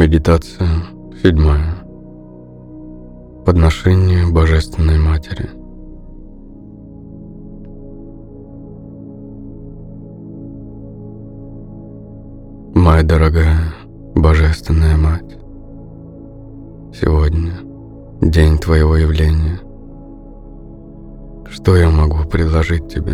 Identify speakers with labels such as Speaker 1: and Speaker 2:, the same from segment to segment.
Speaker 1: Медитация 7. Подношение Божественной Матери. Моя дорогая Божественная Мать, сегодня день Твоего явления. Что я могу предложить Тебе?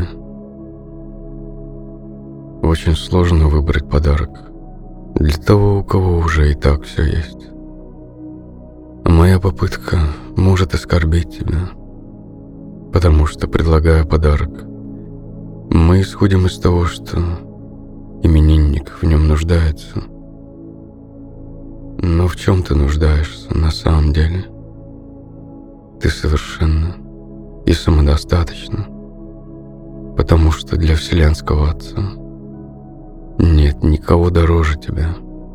Speaker 1: Очень сложно выбрать подарок для того, у кого уже и так все есть. А моя попытка может оскорбить тебя, потому что, предлагая подарок, мы исходим из того, что именинник в нем нуждается. Но в чем ты нуждаешься на самом деле? Ты совершенна и самодостаточна, потому что для Вселенского Отца нет никого дороже тебя.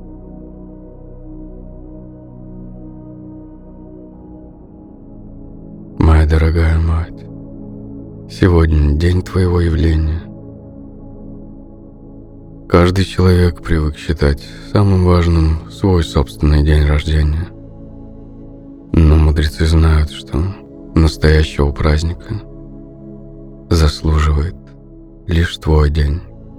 Speaker 1: Моя дорогая Мать, сегодня день Твоего явления. Каждый человек привык считать самым важным свой собственный день рождения. Но мудрецы знают, что настоящего праздника заслуживает лишь твой день.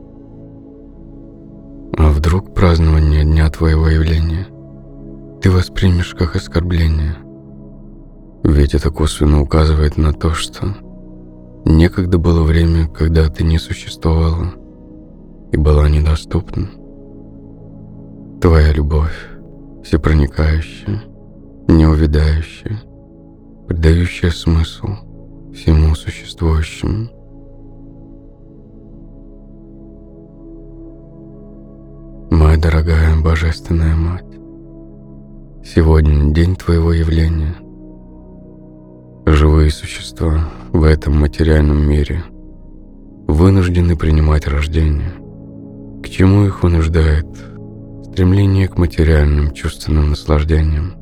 Speaker 1: А вдруг празднование дня Твоего явления ты воспримешь как оскорбление? Ведь это косвенно указывает на то, что некогда было время, когда ты не существовала и была недоступна. Твоя любовь, всепроникающая, неувядающая, придающая смысл всему существующему. Моя дорогая Божественная Мать, сегодня день Твоего явления. Живые существа в этом материальном мире вынуждены принимать рождение. К чему их вынуждает стремление к материальным чувственным наслаждениям?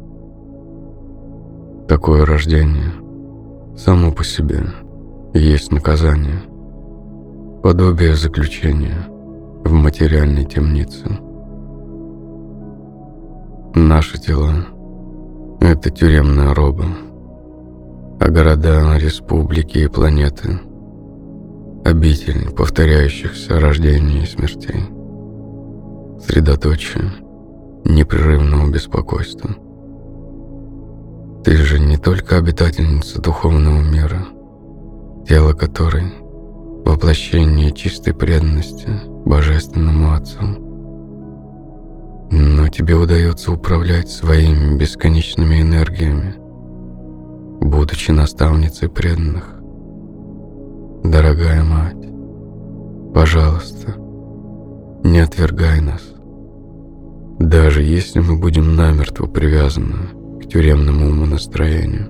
Speaker 1: Такое рождение само по себе есть наказание, подобие заключения в материальной темнице. Наши тела — это тюремная роба, а города, республики и планеты — обитель повторяющихся рождений и смертей, средоточие непрерывного беспокойства. Ты же не только обитательница духовного мира, тело которой — воплощение чистой преданности Божественному Отцу, но тебе удается управлять своими бесконечными энергиями, будучи наставницей преданных. Дорогая Мать, пожалуйста, не отвергай нас, даже если мы будем намертво привязаны к тюремному умонастроению.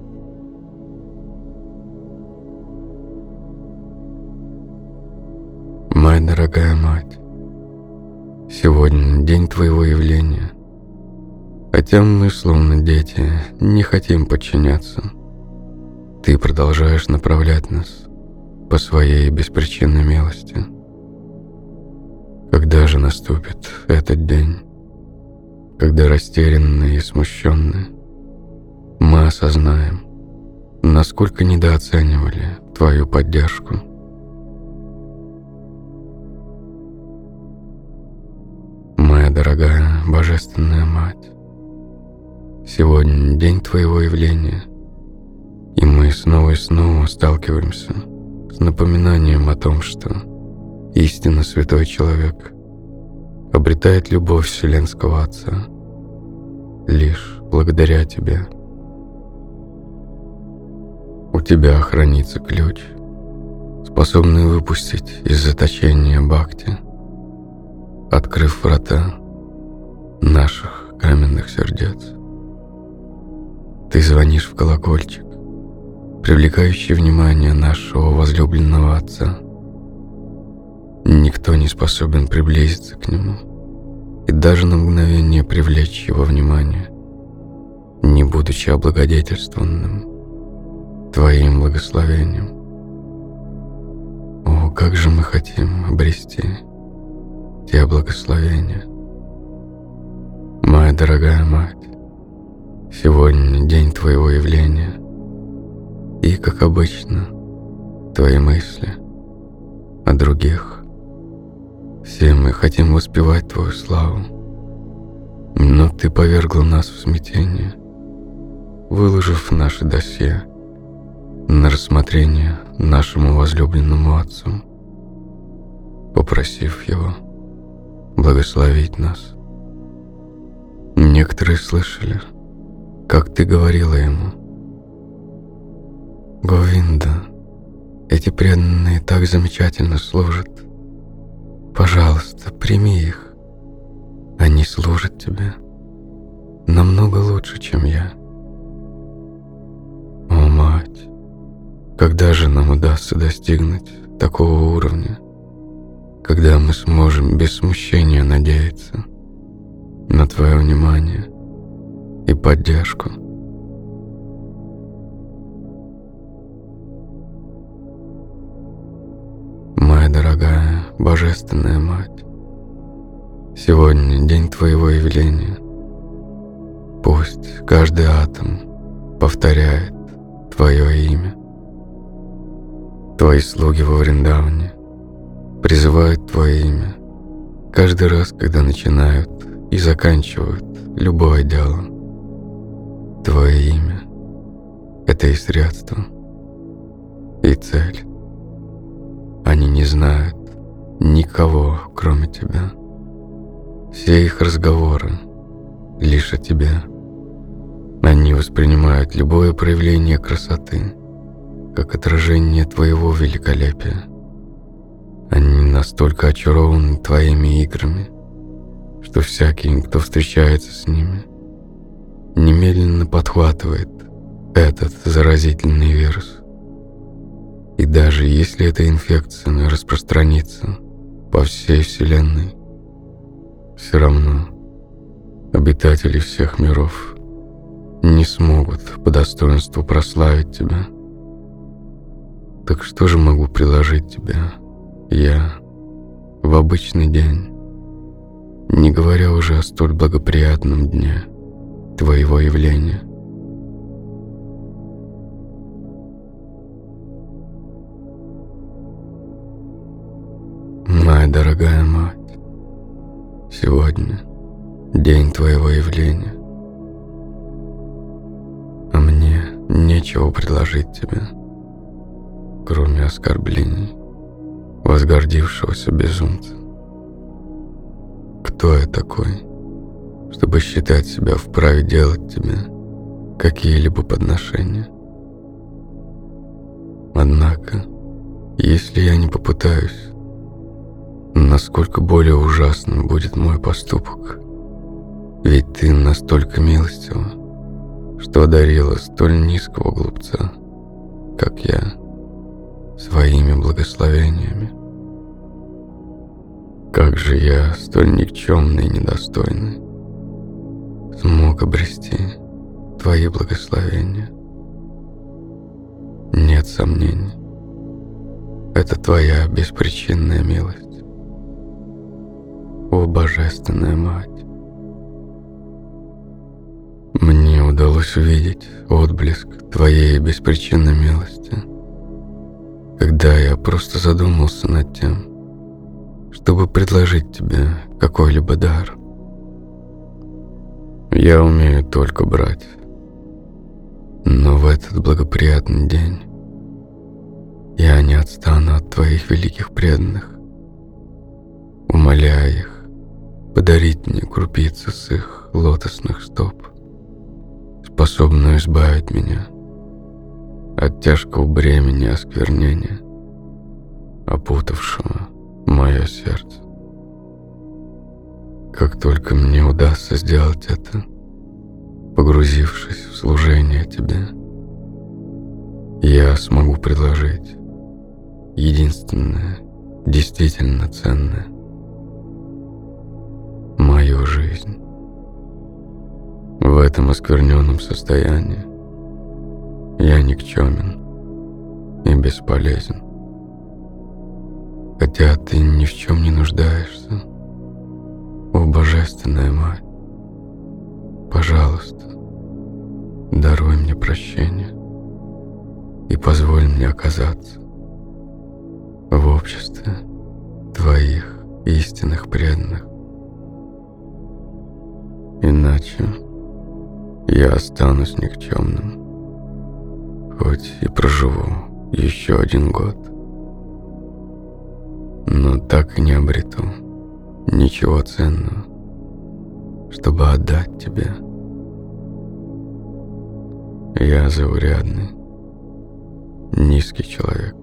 Speaker 1: Моя дорогая Мать, сегодня день Твоего явления. Хотя мы, словно дети, не хотим подчиняться, Ты продолжаешь направлять нас по Своей беспричинной милости. Когда же наступит этот день, когда растерянные и смущенные мы осознаем, насколько недооценивали Твою поддержку? Моя дорогая Божественная Мать, сегодня день Твоего явления, и мы снова и снова сталкиваемся с напоминанием о том, что истинно святой человек обретает любовь Вселенского Отца лишь благодаря Тебе. У Тебя хранится ключ, способный выпустить из заточения бхакти, открыв врата наших каменных сердец. Ты звонишь в колокольчик, привлекающий внимание нашего возлюбленного Отца. Никто не способен приблизиться к Нему и даже на мгновение привлечь Его внимание, не будучи облагодетельствованным Твоим благословением. О, как же мы хотим обрести те благословения. Моя Моя дорогая мать, сегодня день твоего явления, и, как обычно, твои мысли о других. Все мы хотим воспевать твою славу, но ты повергла нас в смятение, выложив наше досье на рассмотрение нашему возлюбленному Отцу, попросив Его благословить нас. Некоторые слышали, как ты говорила ему: «Говинда, эти преданные так замечательно служат. Пожалуйста, прими их. Они служат тебе намного лучше, чем я». О, мать, когда же нам удастся достигнуть такого уровня, когда мы сможем без смущения надеяться на твое внимание и поддержку? Моя дорогая Божественная Мать, сегодня день твоего явления. Пусть каждый атом повторяет твое имя. Твои слуги во Вриндаване призывают твое имя каждый раз, когда начинают и заканчивают любое дело. Твое имя — это и средство, и цель. Они не знают никого, кроме тебя. Все их разговоры лишь о тебе. Они воспринимают любое проявление красоты как отражение твоего великолепия. Они настолько очарованы твоими играми, что всякий, кто встречается с ними, немедленно подхватывает этот заразительный вирус. И даже если эта инфекция распространится по всей Вселенной, все равно обитатели всех миров не смогут по достоинству прославить тебя. Так что же могу предложить тебе я в обычный день, не говоря уже о столь благоприятном дне твоего явления? Моя дорогая мать, сегодня день твоего явления, а мне нечего предложить тебе, кроме оскорблений возгордившегося безумца. Кто я такой, чтобы считать себя вправе делать тебе какие-либо подношения? Однако, если я не попытаюсь, насколько более ужасным будет мой поступок, ведь ты настолько милостива, что одарила столь низкого глупца, как я, своими благословениями. Как же я, столь никчемный и недостойный, смог обрести твои благословения? Нет сомнений, это твоя беспричинная милость. О, Божественная Мать! Мне удалось увидеть отблеск твоей беспричинной милости, когда я просто задумался над тем, чтобы предложить тебе какой-либо дар. Я умею только брать, но в этот благоприятный день я не отстану от твоих великих преданных, умоляя их подарить мне крупицу с их лотосных стоп, способную избавить меня от тяжкого бремени осквернения, опутавшего мое сердце. Как только мне удастся сделать это, погрузившись в служение тебе, я смогу предложить единственное, действительно ценное — мою жизнь. В этом оскверненном состоянии я никчемен и бесполезен. Хотя ты ни в чем не нуждаешься, о Божественная Мать, Пожалуйста, даруй мне прощение и позволь мне оказаться в обществе твоих истинных преданных. Иначе я останусь никчемным, хоть и проживу еще 1 год, но так и не обрету ничего ценного, чтобы отдать тебе. Я заурядный, низкий человек,